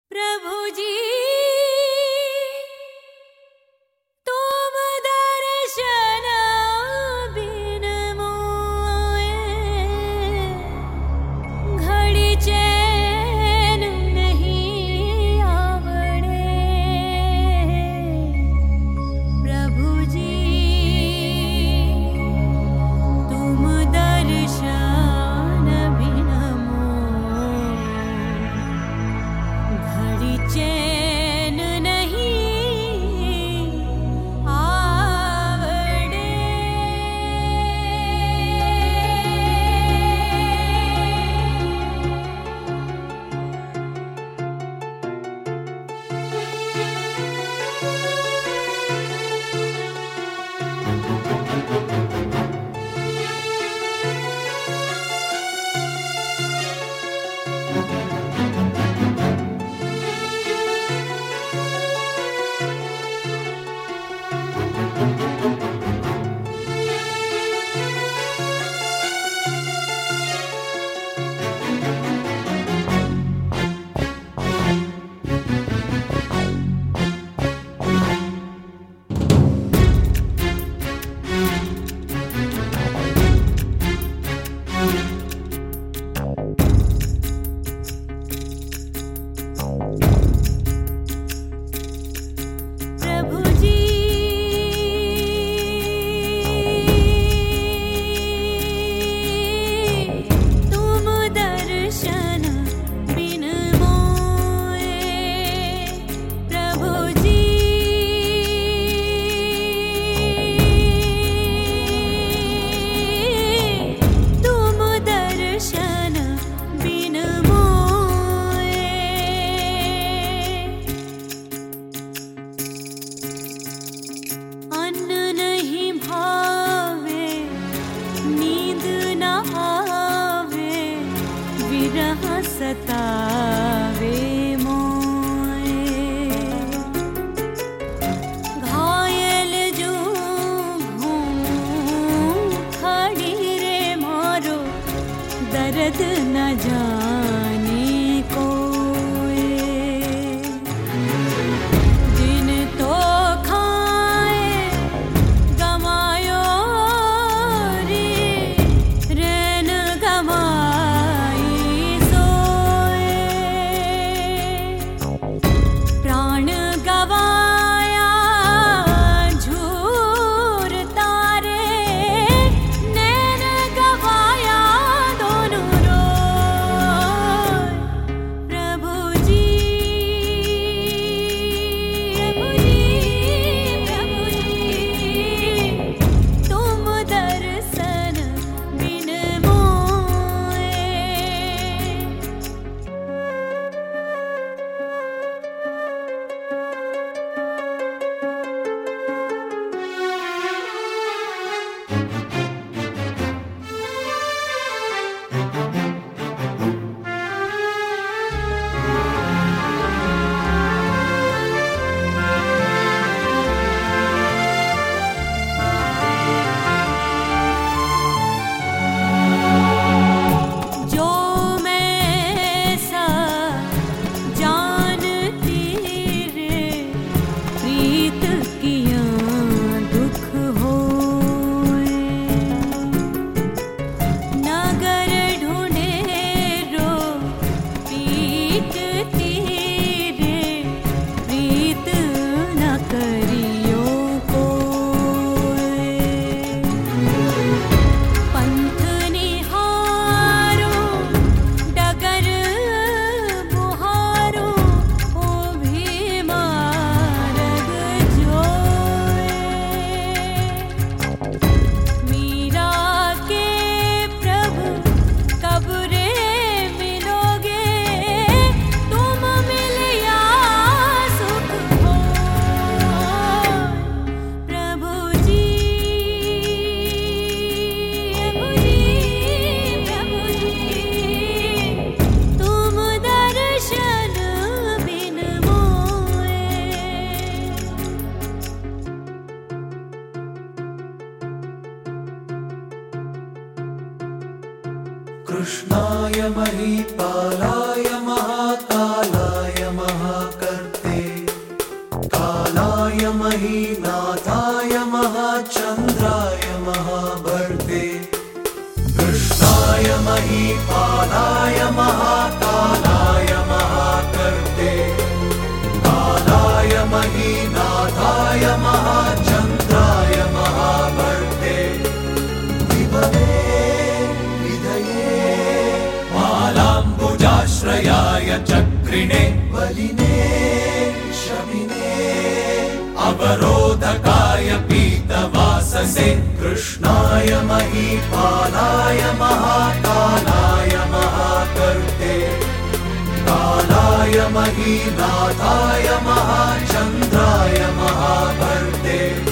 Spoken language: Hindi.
प्रभु जी तुम दर्शन बिन मोए घड़ी चैन नहीं आवड़े। प्रभु जी तुम दर्शन बिन मोए घड़ी चैन नहीं आवड़े। प्रभु जी तुम दर्शन बिन मोए। प्रभु जी तुम दर्शन बिन मोए अन्न नहीं भावे नींद न आवे विरह सतावे मोए। घायल जो घूम खड़ी रे मारो दर्द न जाने कोए। दिन तो खाए गमायो रे रैन गमाई सोए। प्राण गवाया झूर तारे नैन गवाया दोनों रोए। प्रभु जी प्रभु जी तुम दर्शन बिन मोए। जो मैं सा जानती रे प्रीत किया दुख होए। नगर ढूंढे रो पीटती रे प्रीत न करियो कोए। पंथ निहारो डगर बुहारो ओ भी मार्ग जोए। मीरा के प्रभु कब रे मिलोगे तुम मिलिया सुख हो। प्रभु जी प्रभु जी तुम दर्शन बिन मोए। कृष्णाय महीपालाय महाकालाय महा रूपिणे बलिने शमिने अवरोधकाय पीतवाससे कृष्णाय महीपालाय महाकालाय महाकर्ते कालाय महीनाथाय महाचन्द्राय महाभर्ते